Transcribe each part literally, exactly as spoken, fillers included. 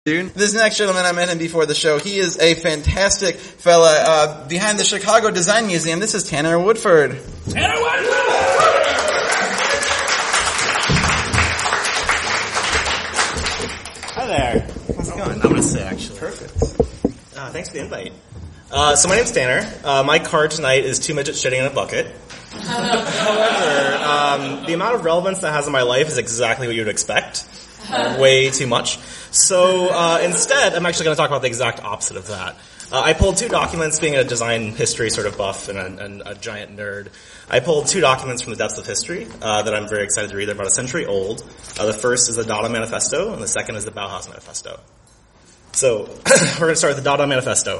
This next gentleman, I met him before the show. He is a fantastic fella uh, behind the Chicago Design Museum. This is Tanner Woodford. Tanner Woodford! Hi there. How's it going? I'm going to sit, actually. Perfect. Uh, thanks for the invite. Uh, so my name's Tanner. Uh, my card tonight is two midgets shitting in a bucket. However, um, the amount of relevance that has in my life is exactly what you would expect. Uh, way too much. So uh, instead, I'm actually going to talk about the exact opposite of that. Uh, I pulled two documents, being a design history sort of buff and a, and a giant nerd. I pulled two documents from the depths of history uh, that I'm very excited to read. They're about a century old. Uh, the first is the Dada Manifesto, and the second is the Bauhaus Manifesto. So we're going to start with the Dada Manifesto.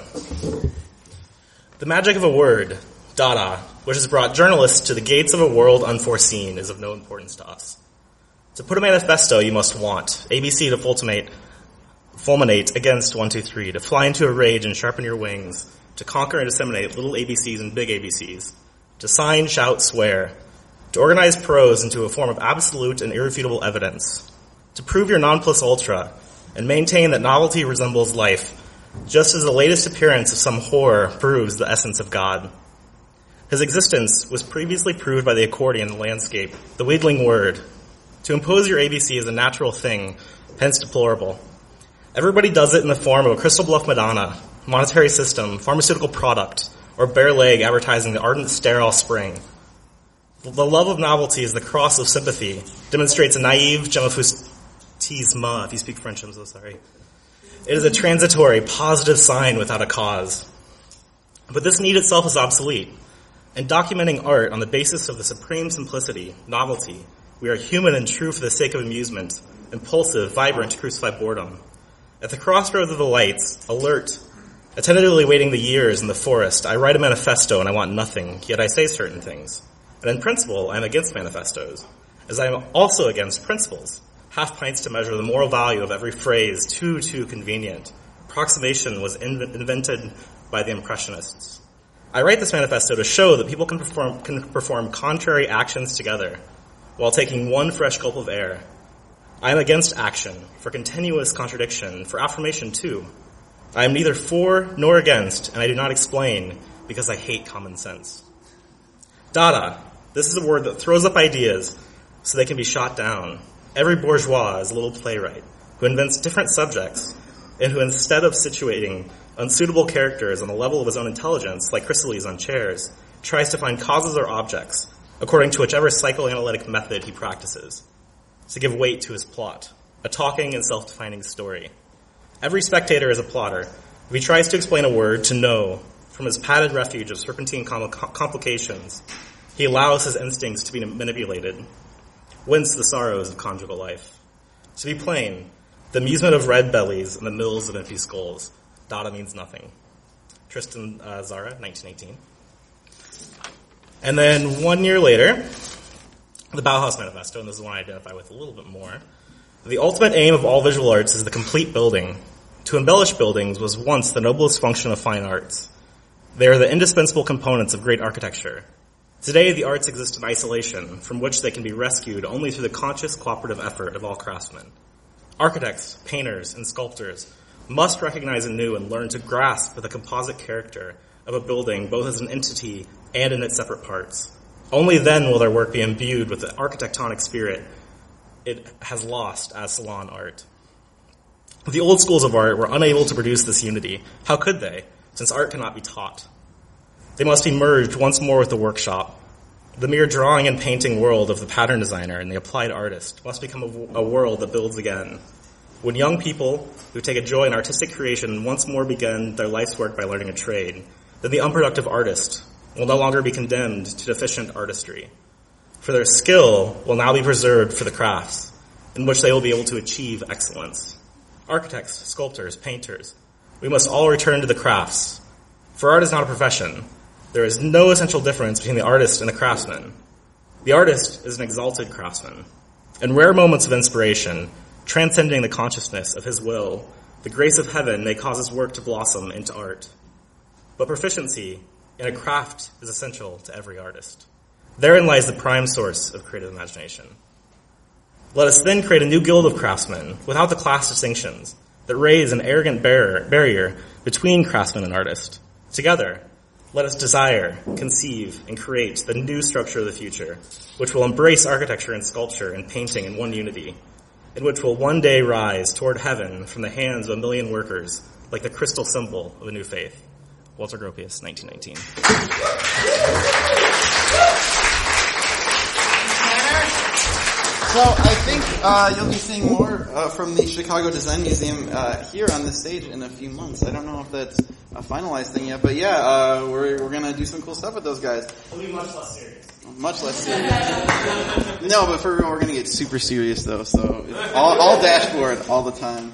The magic of a word, Dada, which has brought journalists to the gates of a world unforeseen, is of no importance to us. To put a manifesto, you must want A B C to fulminate, fulminate against one, two, three, to fly into a rage and sharpen your wings, to conquer and disseminate little A B Cs and big A B Cs, to sign, shout, swear, to organize prose into a form of absolute and irrefutable evidence, to prove your non plus ultra, and maintain that novelty resembles life, just as the latest appearance of some horror proves the essence of God. His existence was previously proved by the accordion, the landscape, the wheedling word. To impose your A B C is a natural thing, hence deplorable. Everybody does it in the form of a Crystal Bluff Madonna, monetary system, pharmaceutical product, or bare leg advertising the ardent sterile spring. The love of novelty is the cross of sympathy, demonstrates a naive gemophoustisme, if you speak French, I'm so sorry. It is a transitory, positive sign without a cause. But this need itself is obsolete. In documenting art on the basis of the supreme simplicity, novelty, we are human and true for the sake of amusement, impulsive, vibrant to crucify boredom. At the crossroads of the lights, alert, attentively waiting the years in the forest, I write a manifesto and I want nothing, yet I say certain things. And in principle, I am against manifestos, as I am also against principles. Half pints to measure the moral value of every phrase, too, too convenient. Approximation was in- invented by the Impressionists. I write this manifesto to show that people can perform, can perform contrary actions together, while taking one fresh gulp of air. I am against action, for continuous contradiction, for affirmation too. I am neither for nor against, and I do not explain, because I hate common sense. Dada. This is a word that throws up ideas so they can be shot down. Every bourgeois is a little playwright, who invents different subjects, and who instead of situating unsuitable characters on the level of his own intelligence, like chrysales on chairs, tries to find causes or objects, according to whichever psychoanalytic method he practices, to give weight to his plot, a talking and self-defining story. Every spectator is a plotter. If he tries to explain a word, to know, from his padded refuge of serpentine com- complications, he allows his instincts to be manipulated, whence the sorrows of conjugal life. To be plain, the amusement of red bellies and the mills of empty skulls, Dada means nothing. Tristan uh, Tzara, nineteen eighteen. And then one year later, the Bauhaus Manifesto, and this is one I identify with a little bit more. The ultimate aim of all visual arts is the complete building. To embellish buildings was once the noblest function of fine arts. They are the indispensable components of great architecture. Today, the arts exist in isolation, from which they can be rescued only through the conscious cooperative effort of all craftsmen. Architects, painters, and sculptors must recognize anew and learn to grasp the composite character of a building both as an entity and in its separate parts. Only then will their work be imbued with the architectonic spirit it has lost as salon art. The old schools of art were unable to produce this unity. How could they, since art cannot be taught? They must be merged once more with the workshop. The mere drawing and painting world of the pattern designer and the applied artist must become a, a world that builds again. When young people who take a joy in artistic creation once more begin their life's work by learning a trade, then the unproductive artist will no longer be condemned to deficient artistry. For their skill will now be preserved for the crafts, in which they will be able to achieve excellence. Architects, sculptors, painters, we must all return to the crafts. For art is not a profession. There is no essential difference between the artist and the craftsman. The artist is an exalted craftsman. In rare moments of inspiration, transcending the consciousness of his will, the grace of heaven may cause his work to blossom into art. But proficiency in a craft is essential to every artist. Therein lies the prime source of creative imagination. Let us then create a new guild of craftsmen, without the class distinctions, that raise an arrogant bar- barrier between craftsman and artist. Together, let us desire, conceive, and create the new structure of the future, which will embrace architecture and sculpture and painting in one unity, and which will one day rise toward heaven from the hands of a million workers, like the crystal symbol of a new faith. Walter Gropius, nineteen nineteen. So I think uh, you'll be seeing more uh, from the Chicago Design Museum uh, here on this stage in a few months. I don't know if that's a finalized thing yet, but yeah, uh, we're we're gonna do some cool stuff with those guys. It'll be much less serious. Much less serious. No, but for real, we're gonna get super serious though. So all, all dashboard all the time.